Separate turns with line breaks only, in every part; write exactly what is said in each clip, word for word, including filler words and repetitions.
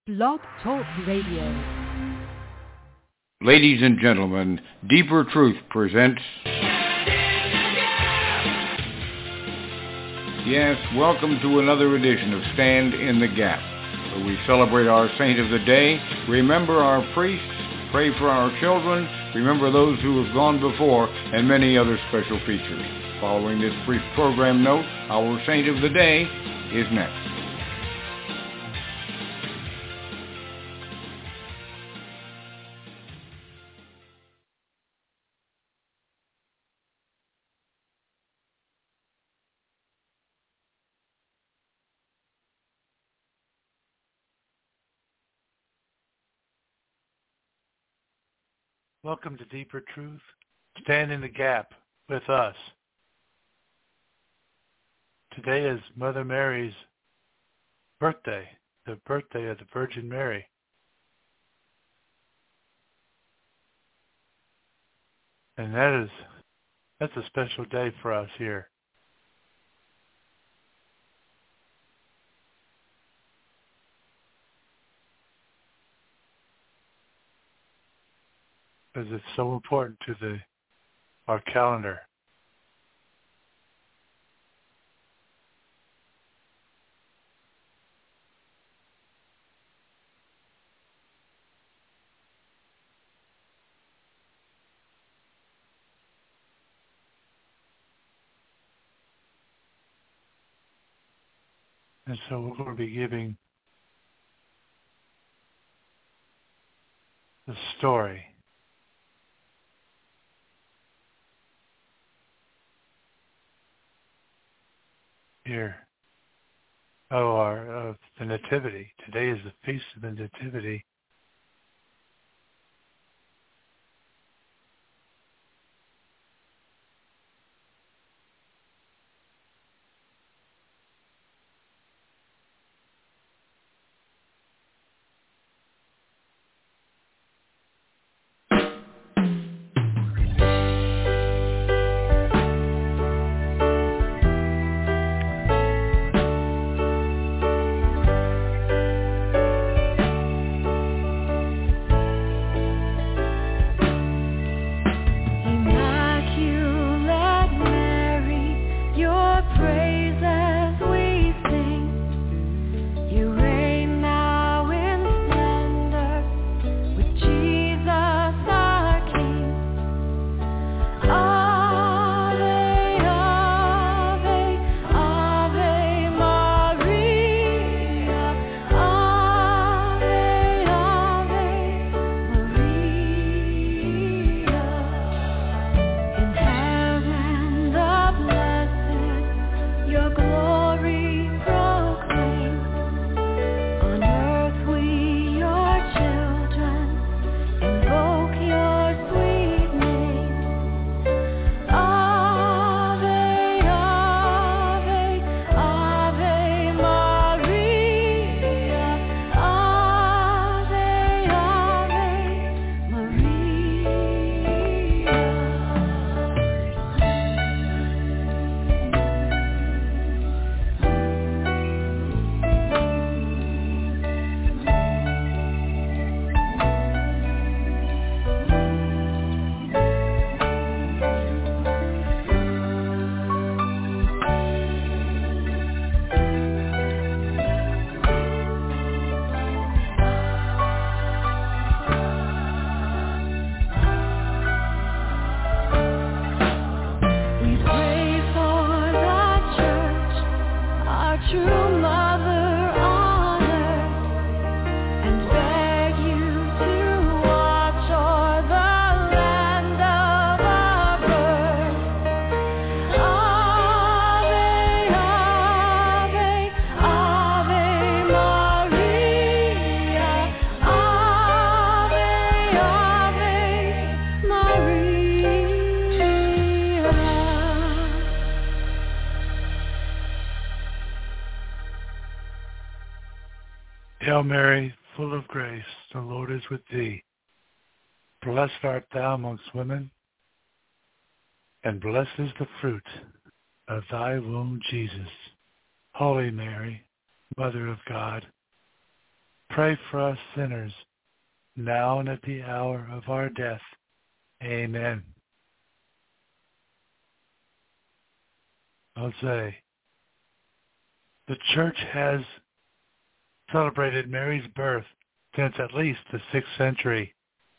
Blog Talk Radio.
Ladies and gentlemen, Deeper Truth presents... Yes, welcome to another edition of Stand in the Gap, where we celebrate our saint of the day, remember our priests, pray for our children, remember those who have gone before, and many other special features. Following this brief program note, our saint of the day is next.
Welcome to Deeper Truth. Stand in the Gap with us. Today is Mother Mary's birthday, the birthday of the Virgin Mary. And that is, that's a special day for us here. Because it's so important to the our calendar. And so we're going to be giving the story here oh, our, of the Nativity. Today is the Feast of the Nativity. Hail Mary, full of grace, the Lord is with thee. Blessed art thou amongst women, and blessed is the fruit of thy womb, Jesus. Holy Mary, Mother of God, pray for us sinners, now and at the hour of our death. Amen. Jose. The Church has celebrated Mary's birth since at least the sixth century.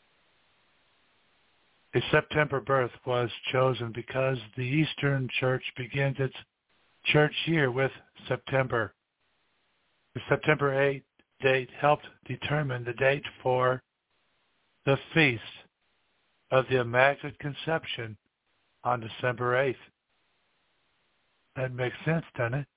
A September birth was chosen because the Eastern Church begins its church year with September. The September eighth date helped determine the date for the Feast of the Immaculate Conception on December eighth. That makes sense, doesn't it?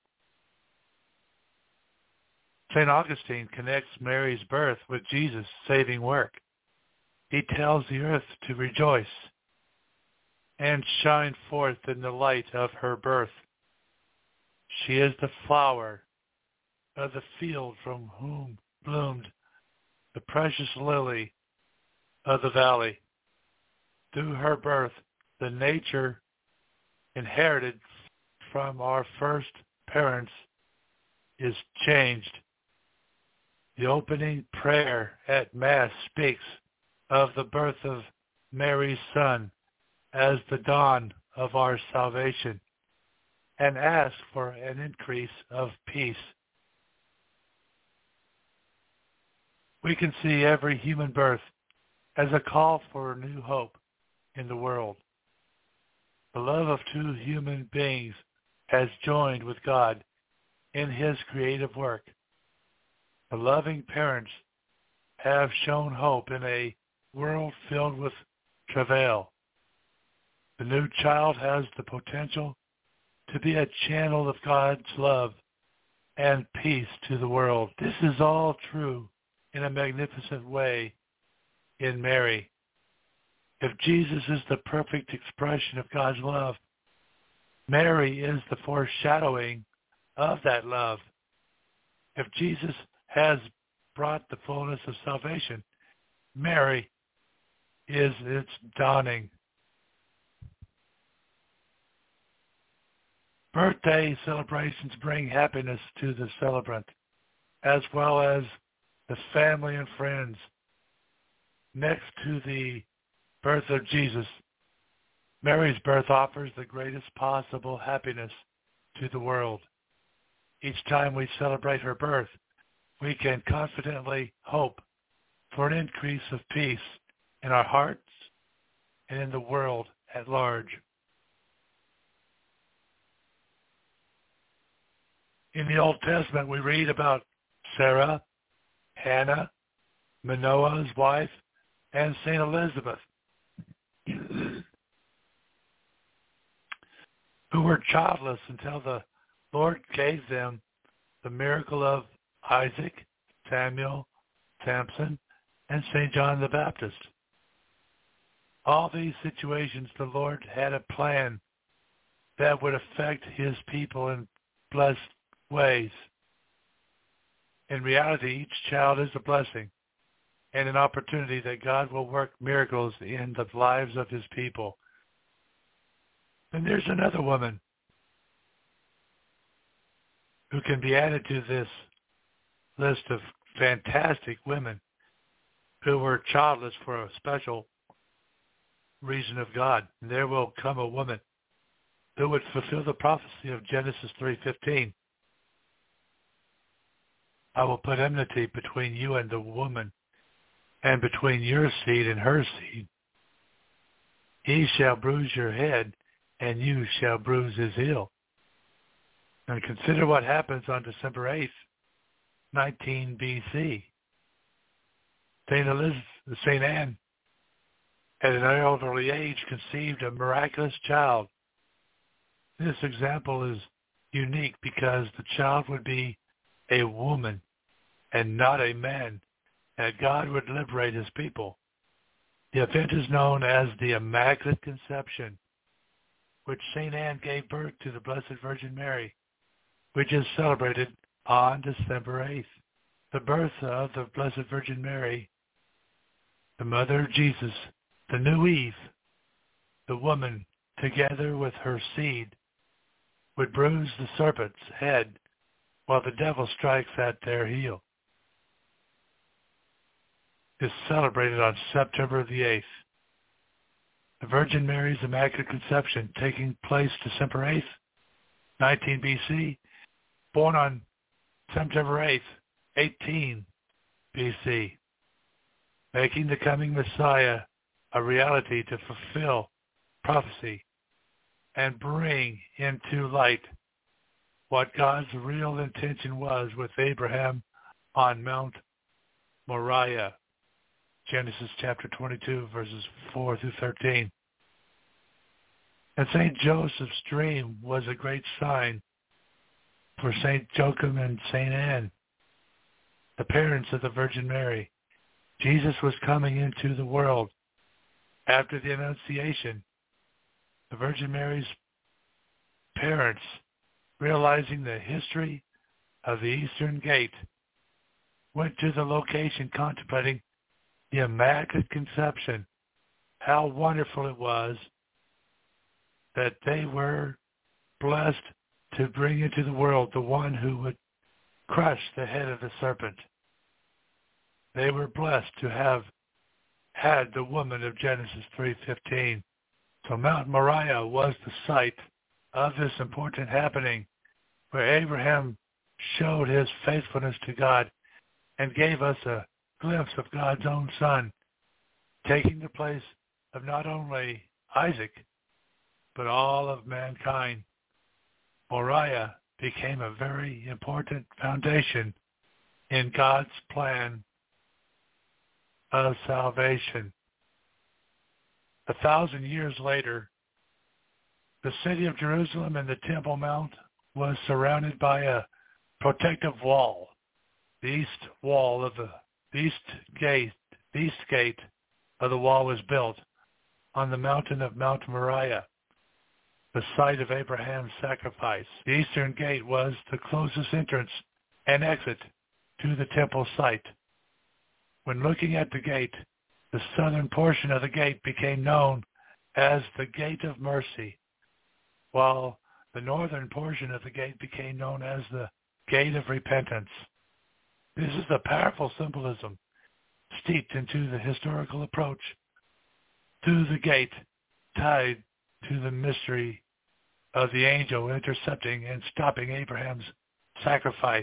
Saint Augustine connects Mary's birth with Jesus' saving work. He tells the earth to rejoice and shine forth in the light of her birth. She is the flower of the field from whom bloomed the precious lily of the valley. Through her birth, the nature inherited from our first parents is changed. The opening prayer at Mass speaks of the birth of Mary's Son as the dawn of our salvation and asks for an increase of peace. We can see every human birth as a call for new hope in the world. The love of two human beings has joined with God in his creative work. The loving parents have shown hope in a world filled with travail. The new child has the potential to be a channel of God's love and peace to the world. This is all true in a magnificent way in Mary. If Jesus is the perfect expression of God's love, Mary is the foreshadowing of that love. If Jesus has brought the fullness of salvation, Mary is its dawning. Birthday celebrations bring happiness to the celebrant, as well as the family and friends. Next to the birth of Jesus, Mary's birth offers the greatest possible happiness to the world. Each time we celebrate her birth, we can confidently hope for an increase of peace in our hearts and in the world at large. In the Old Testament, we read about Sarah, Hannah, Manoah's wife, and Saint Elizabeth, who were childless until the Lord gave them the miracle of Isaac, Samuel, Samson, and Saint John the Baptist. All these situations, the Lord had a plan that would affect his people in blessed ways. In reality, each child is a blessing and an opportunity that God will work miracles in the lives of his people. And there's another woman who can be added to this list of fantastic women who were childless for a special reason of God. And there will come a woman who would fulfill the prophecy of Genesis three fifteen. I will put enmity between you and the woman, and between your seed and her seed. He shall bruise your head, and you shall bruise his heel. And consider what happens on December eighth, nineteen B C. Saint Elizabeth, Saint Anne, at an elderly age, conceived a miraculous child. This example is unique because the child would be a woman and not a man, and God would liberate his people. The event is known as the Immaculate Conception, which Saint Anne gave birth to the Blessed Virgin Mary, which is celebrated on December eighth. The birth of the Blessed Virgin Mary, the mother of Jesus, the new Eve, the woman, together with her seed, would bruise the serpent's head while the devil strikes at their heel. is celebrated on September the eighth. The Virgin Mary's Immaculate Conception taking place December eighth, nineteen B C, born on September eighth, eighteen B C, making the coming Messiah a reality to fulfill prophecy and bring into light what God's real intention was with Abraham on Mount Moriah. Genesis chapter twenty-two, verses four through thirteen. And Saint Joseph's dream was a great sign for Saint Joachim and Saint Anne, the parents of the Virgin Mary. Jesus was coming into the world after the Annunciation. The Virgin Mary's parents, realizing the history of the Eastern Gate, went to the location contemplating the Immaculate Conception. How wonderful it was that they were blessed to bring into the world the one who would crush the head of the serpent. They were blessed to have had the woman of Genesis three fifteen. So Mount Moriah was the site of this important happening where Abraham showed his faithfulness to God and gave us a glimpse of God's own Son, taking the place of not only Isaac, but all of mankind. Moriah became a very important foundation in God's plan of salvation. A thousand years later, the city of Jerusalem and the Temple Mount was surrounded by a protective wall. The east wall of the, the east gate, the east gate of the wall was built on the mountain of Mount Moriah, the site of Abraham's sacrifice. The eastern gate was the closest entrance and exit to the temple site. When looking at the gate, the southern portion of the gate became known as the Gate of Mercy, while the northern portion of the gate became known as the Gate of Repentance. This is a powerful symbolism steeped into the historical approach to the gate, tied to the mystery of the angel intercepting and stopping Abraham's sacrifice.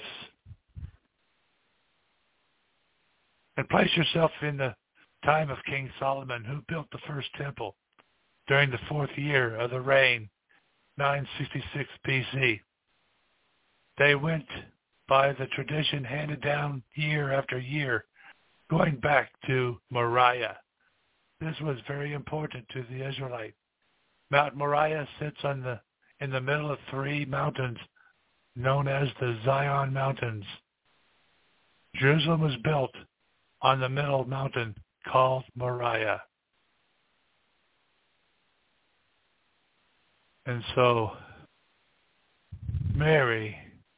And place yourself in the time of King Solomon, who built the first temple during the fourth year of the reign, nine sixty-six B C. They went by the tradition handed down year after year, going back to Moriah. This was very important to the Israelite. Mount Moriah sits on the in the middle of three mountains known as the Zion Mountains. Jerusalem was built on the middle mountain called Moriah. And so Mary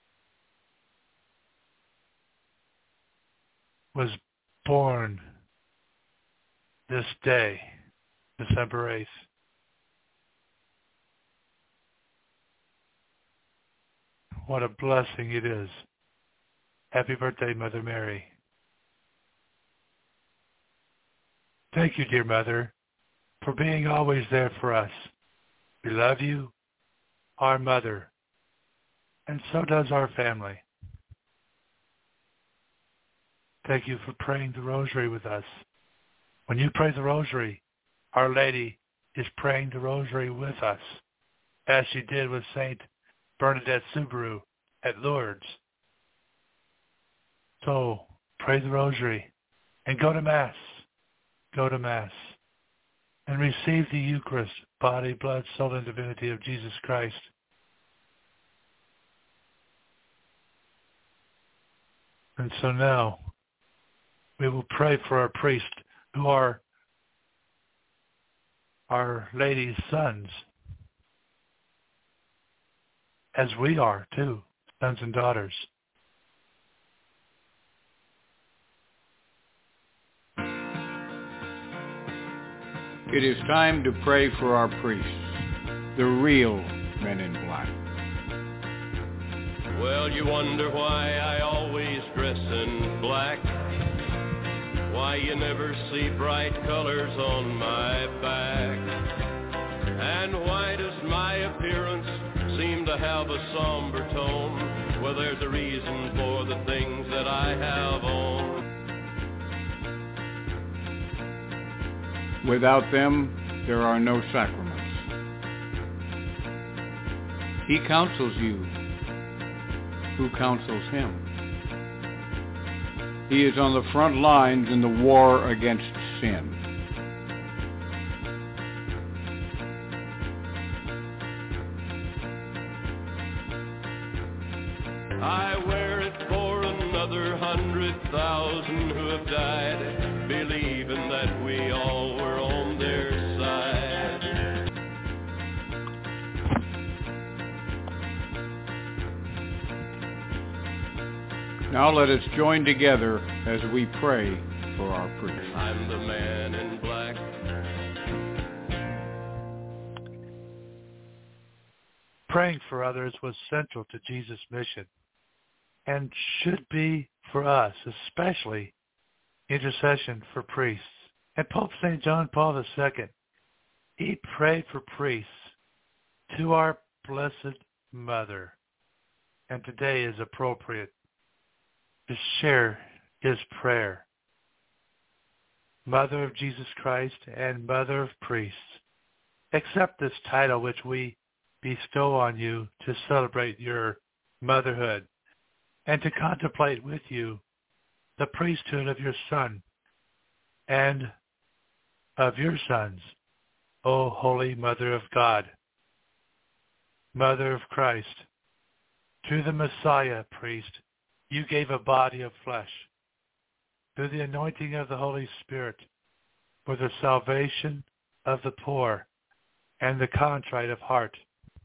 was born this day, December eighth. What a blessing it is. Happy birthday, Mother Mary. Thank you, dear Mother, for being always there for us. We love you, our Mother, and so does our family. Thank you for praying the Rosary with us. When you pray the Rosary, Our Lady is praying the Rosary with us, as she did with Saint Bernadette Soubirous at Lourdes. So pray the Rosary and go to Mass. Go to Mass and receive the Eucharist, body, blood, soul, and divinity of Jesus Christ. And so now we will pray for our priests who are Our Lady's sons, as we are too, sons and daughters.
It is time to pray for our priests, the real men in black.
Well, you wonder why I always dress in black. Why why you never see bright colors on my back. And why does my appearance seem to have a somber tone? Well, there's a reason for the things that I have on.
Without them, there are no sacraments. He counsels you who counsels him. He is on the front lines in the war against sin.
I wear it for another hundred thousand who have died, believing that we all were on their side.
Now let us join together as we pray for our priest.
I'm the man in black.
Praying for others was central to Jesus' mission and should be for us, especially intercession for priests. And Pope Saint John Paul the Second, he prayed for priests to our Blessed Mother. And today is appropriate to share his prayer. Mother of Jesus Christ and Mother of Priests, accept this title which we bestow on you to celebrate your motherhood and to contemplate with you the priesthood of your Son and of your sons, O Holy Mother of God, Mother of Christ. To the Messiah priest, you gave a body of flesh, through the anointing of the Holy Spirit, for the salvation of the poor and the contrite of heart.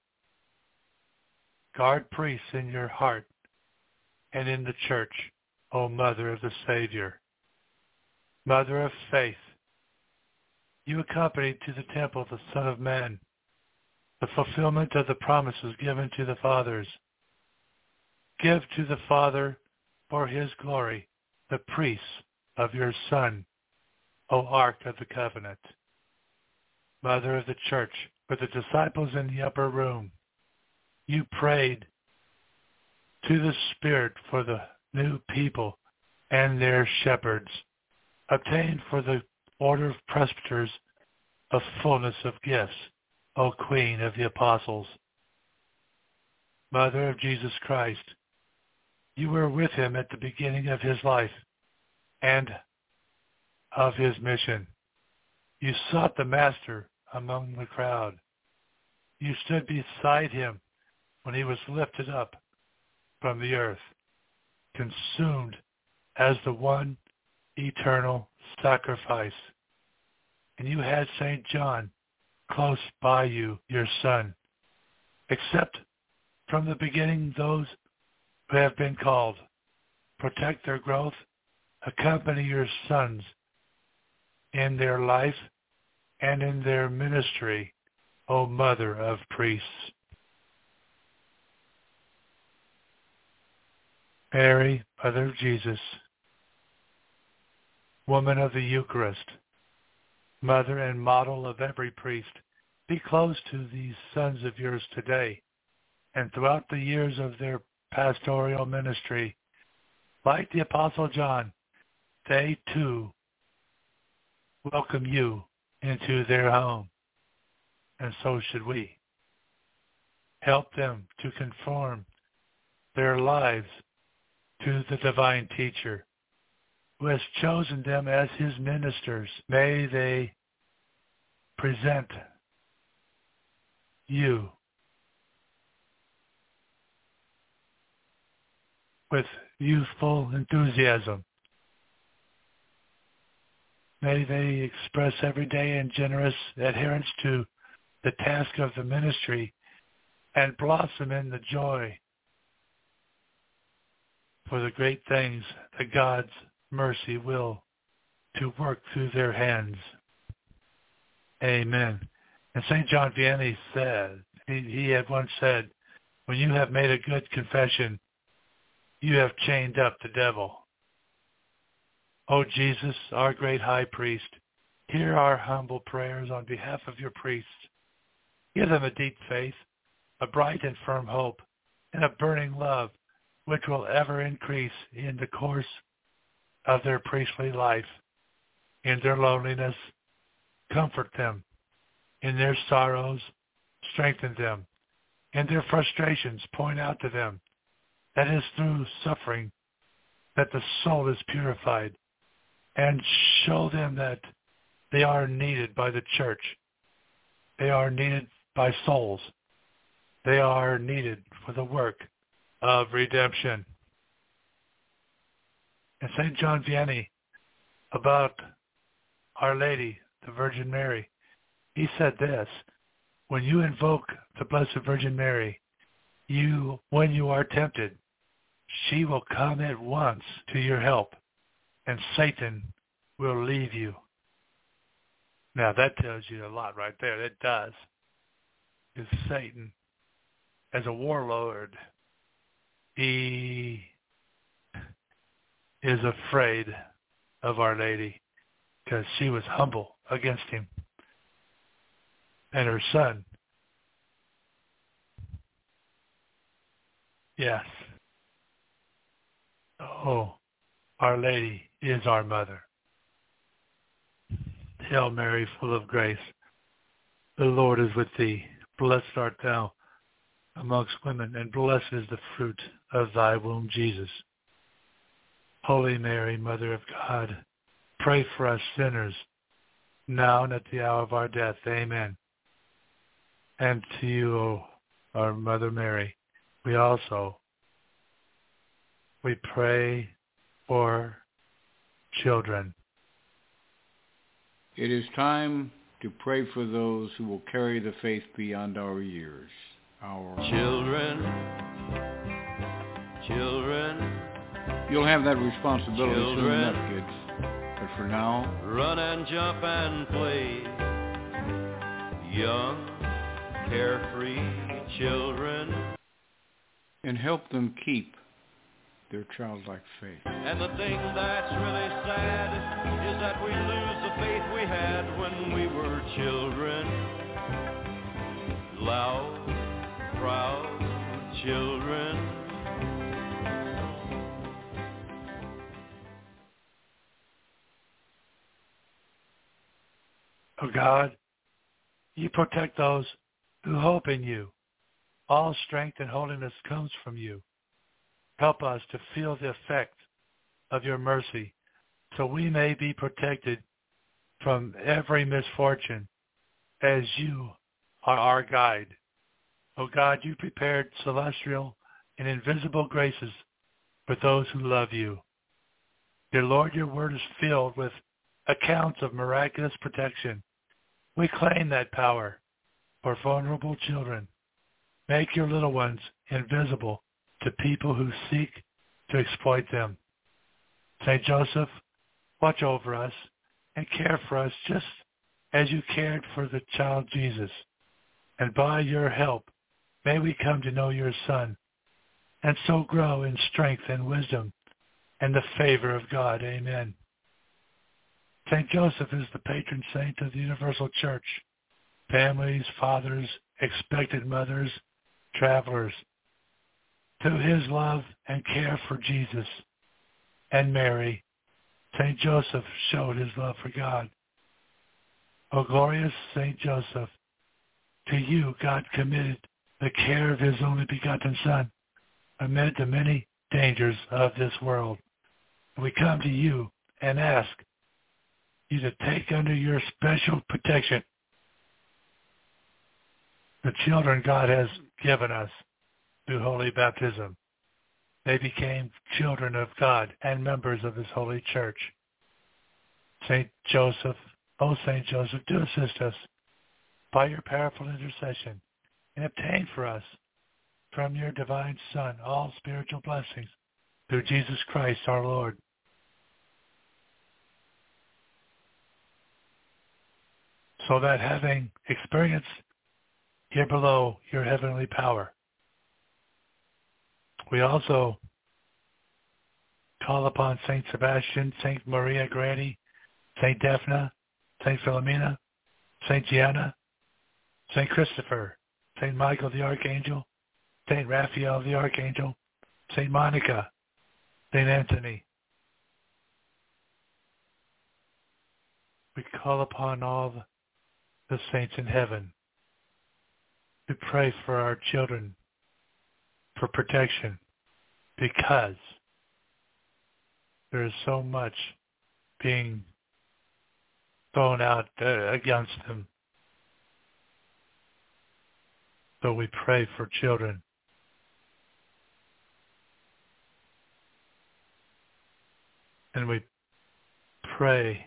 Guard priests in your heart and in the church, O Mother of the Savior. Mother of faith, you accompanied to the temple the Son of Man, the fulfillment of the promises given to the fathers. Give to the Father for his glory the priests of your Son, O Ark of the Covenant. Mother of the Church, for the disciples in the upper room, you prayed to the Spirit for the new people and their shepherds, obtained for the order of presbyters a fullness of gifts, O Queen of the Apostles. Mother of Jesus Christ, you were with him at the beginning of his life and of his mission. You sought the Master among the crowd. You stood beside him when he was lifted up from the earth, consumed as the one eternal sacrifice. And you had Saint John close by you, your son. Accept from the beginning those who have been called. Protect their growth. Accompany your sons in their life and in their ministry, O Mother of Priests. Mary, Mother of Jesus, Woman of the Eucharist, Mother and model of every priest, be close to these sons of yours today and throughout the years of their pastoral ministry. Like the Apostle John, they too welcome you into their home, and so should we. Help them to conform their lives to the divine teacher who has chosen them as his ministers. May they present you with youthful enthusiasm. May they express every day in generous adherence to the task of the ministry and blossom in the joy for the great things that God's mercy will to work through their hands. Amen. And Saint John Vianney said, he, he had once said, when you have made a good confession, you have chained up the devil. O Jesus, our great high priest, hear our humble prayers on behalf of your priests. Give them a deep faith, a bright and firm hope, and a burning love, which will ever increase in the course of their priestly life. In their loneliness, comfort them. In their sorrows, strengthen them. In their frustrations, point out to them that it is through suffering that the soul is purified, and show them that they are needed by the church. They are needed by souls. They are needed for the work of redemption. And Saint John Vianney, about Our Lady, the Virgin Mary, he said this: when you invoke the Blessed Virgin Mary, you, when you are tempted, she will come at once to your help, and Satan will leave you. Now that tells you a lot right there. It does. Because Satan, as a warlord, he is afraid of Our Lady because she was humble against him. And her son, yes. Oh, Our Lady is our mother. Hail Mary, full of grace, the Lord is with thee. Blessed art thou amongst women, and blessed is the fruit of thy womb, Jesus. Holy Mary, Mother of God, pray for us sinners, now and at the hour of our death. Amen. And to you, O our Mother Mary, we also, we pray for children.
It is time to pray for those who will carry the faith beyond our years. Our
children, children.
You'll have that responsibility
children,
soon enough, kids. But for now,
run and jump and play. Young, carefree children.
And help them keep their childlike faith.
And the thing that's really sad is that we lose the faith we had when we were children. Loud, proud children.
Oh God, you protect those who hope in you. All strength and holiness comes from you. Help us to feel the effect of your mercy so we may be protected from every misfortune as you are our guide. O God, you prepared celestial and invisible graces for those who love you. Dear Lord, your word is filled with accounts of miraculous protection. We claim that power for vulnerable children. Make your little ones invisible to people who seek to exploit them. Saint Joseph, watch over us and care for us just as you cared for the child Jesus. And by your help, may we come to know your Son and so grow in strength and wisdom and the favor of God. Amen. Saint Joseph is the patron saint of the Universal Church. Families, fathers, expectant mothers, travelers. Through his love and care for Jesus and Mary, Saint Joseph showed his love for God. O glorious Saint Joseph, to you God committed the care of his only begotten Son amid the many dangers of this world. We come to you and ask you to take under your special protection the children God has given us through holy baptism. They became children of God and members of his holy church. Saint Joseph, O Saint Joseph, do assist us by your powerful intercession and obtain for us from your divine Son all spiritual blessings through Jesus Christ our Lord. So that having experienced here below your heavenly power, we also call upon Saint Sebastian, Saint Maria Grady, Saint Daphne, Saint Philomena, Saint Gianna, Saint Christopher, Saint Michael the Archangel, Saint Raphael the Archangel, Saint Monica, Saint Anthony. We call upon all the saints in heaven. We pray for our children for protection because there is so much being thrown out uh, against them. So we pray for children. And we pray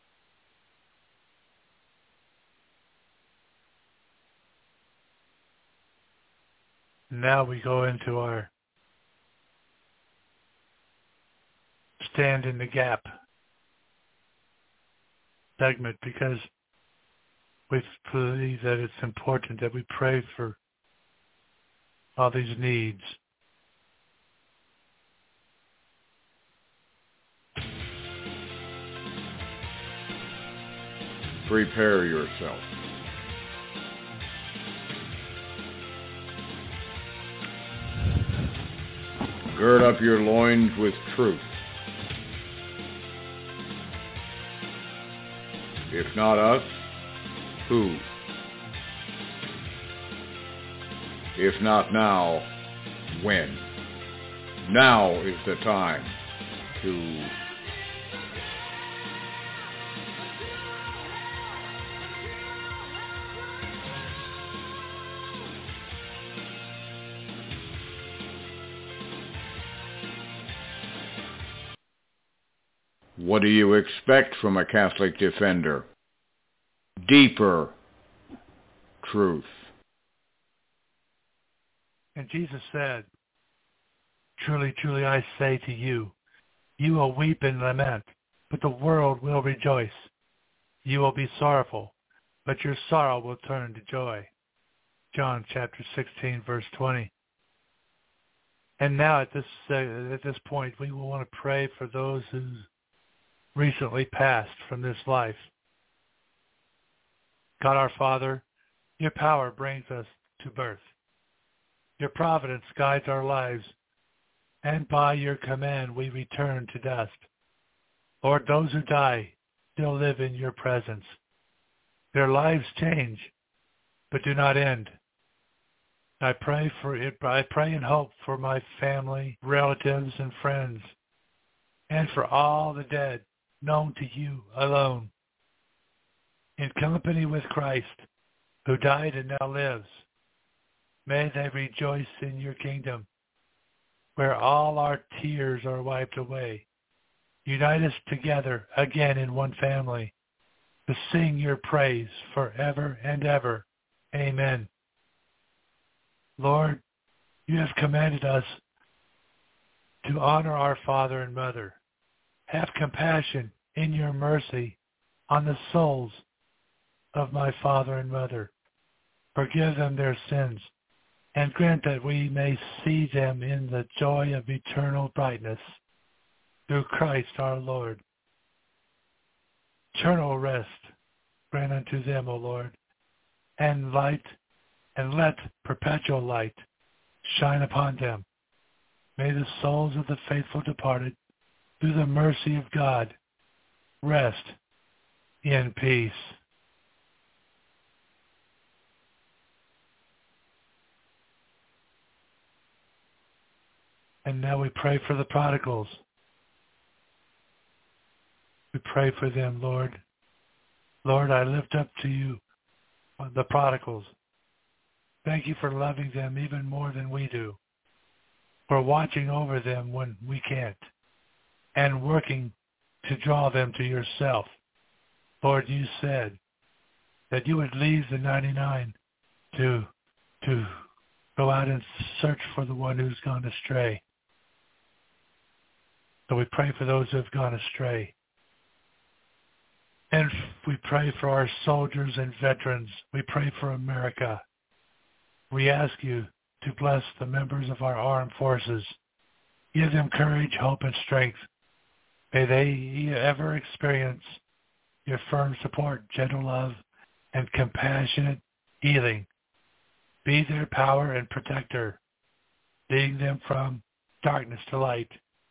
now we go into our stand in the gap segment because we believe that it's important that we pray for all these needs.
Prepare yourself. Gird up your loins with truth. If not us, who? If not now, when? Now is the time to What do you expect from a Catholic defender? Deeper truth.
And Jesus said, truly, truly, I say to you, you will weep and lament, but the world will rejoice. You will be sorrowful, but your sorrow will turn to joy. John chapter sixteen, verse twenty. And now at this uh, at this point, we will want to pray for those who recently passed from this life. God our Father, your power brings us to birth. Your providence guides our lives, and by your command we return to dust. Lord, those who die still live in your presence. Their lives change, but do not end. I pray for it. I pray and hope for my family, relatives, and friends, and for all the dead known to you alone. In company with Christ, who died and now lives, may they rejoice in your kingdom, where all our tears are wiped away. Unite us together again in one family, to sing your praise forever and ever. Amen. Lord, you have commanded us to honor our father and mother. Have compassion in your mercy on the souls of my father and mother. Forgive them their sins, and grant that we may see them in the joy of eternal brightness through Christ our Lord. Eternal rest grant unto them, O Lord, and light, and let perpetual light shine upon them. May the souls of the faithful departed, through the mercy of God, rest in peace. And now we pray for the prodigals. We pray for them, Lord. Lord, I lift up to you the prodigals. Thank you for loving them even more than we do, for watching over them when we can't, and working to draw them to yourself. Lord, you said that you would leave the ninety-nine to, to go out and search for the one who's gone astray. So we pray for those who have gone astray. And we pray for our soldiers and veterans. We pray for America. We ask you to bless the members of our armed forces. Give them courage, hope, and strength. May they ever experience your firm support, gentle love, and compassionate healing. Be their power and protector, leading them from darkness to light.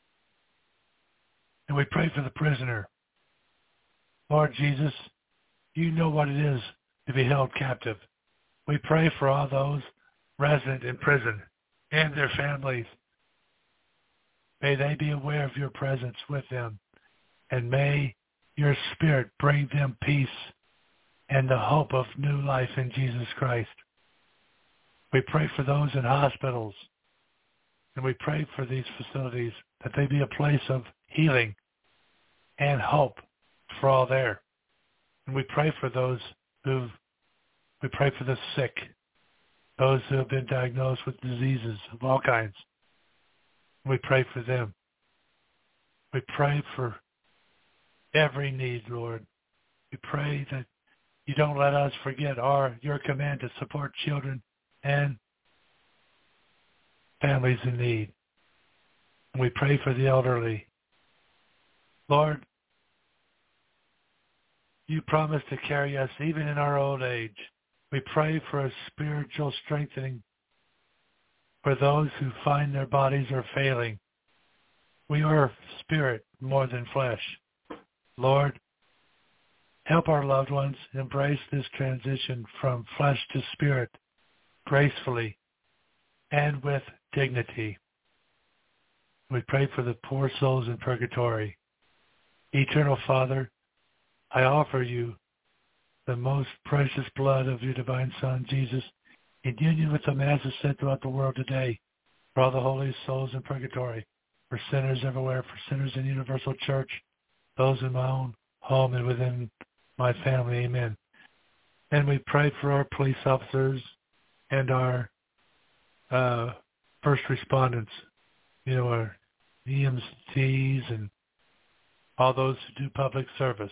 And we pray for the prisoner. Lord Jesus, you know what it is to be held captive. We pray for all those resident in prison and their families. May they be aware of your presence with them, and may your Spirit bring them peace and the hope of new life in Jesus Christ. We pray for those in hospitals, and we pray for these facilities that they be a place of healing and hope for all there. And we pray for those who, we pray for the sick, those who have been diagnosed with diseases of all kinds. We pray for them. We pray for every need, Lord. We pray that you don't let us forget our your command to support children and families in need. And we pray for the elderly. Lord, you promise to carry us even in our old age. We pray for a spiritual strengthening for those who find their bodies are failing. We are spirit more than flesh. Lord, help our loved ones embrace this transition from flesh to spirit gracefully and with dignity. We pray for the poor souls in purgatory. Eternal Father, I offer you the most precious blood of your divine Son, Jesus, in union with the masses sent throughout the world today, for all the holy souls in purgatory, for sinners everywhere, for sinners in universal church, those in my own home and within my family. Amen. And we pray for our police officers and our uh, first respondents, you know, our E M Ts and all those who do public service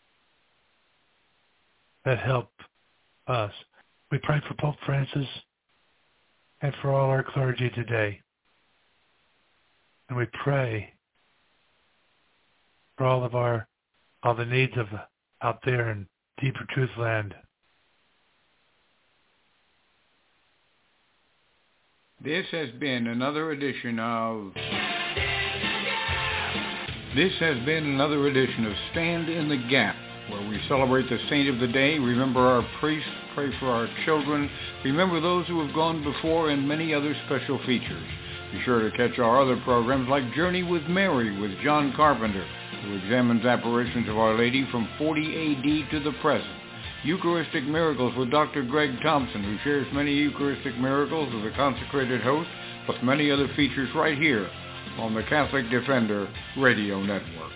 that help us. We pray for Pope Francis and for all our clergy today. And we pray for all of our, all the needs of out there in Deeper Truth Land.
This has been another edition of... This has been another edition of Stand in the Gap, where we celebrate the saint of the day, remember our priests, pray for our children, remember those who have gone before, and many other special features. Be sure to catch our other programs like Journey with Mary with John Carpenter, who examines apparitions of Our Lady from forty A D to the present. Eucharistic Miracles with Doctor Greg Thompson, who shares many Eucharistic miracles as a consecrated host, plus many other features right here on the Catholic Defender Radio Network.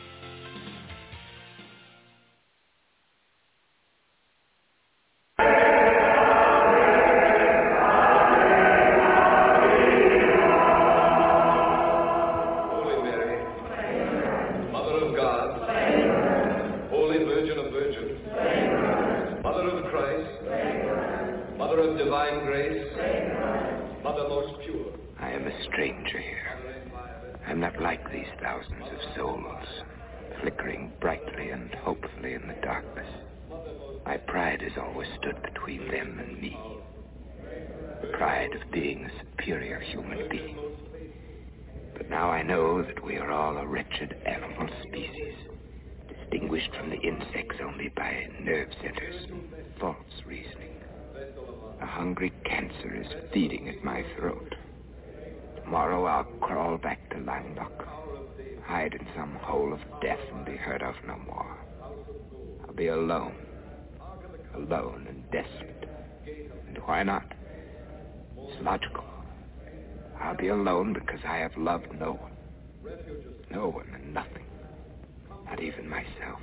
Alone and desperate. And why not? It's logical. I'll be alone because I have loved no one. No one and nothing. Not even myself.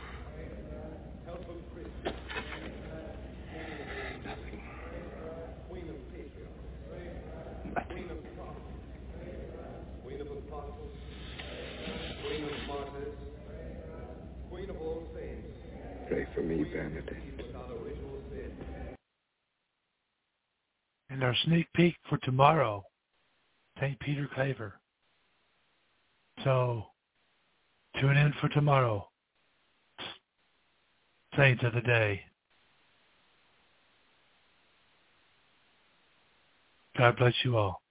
Nothing. Nothing. Queen of apostles, Queen of martyrs, Queen of all saints. Pray for me, Bernadette.
And our sneak peek for tomorrow, Saint Peter Claver. So tune in for tomorrow. Saints of the Day. God bless you all.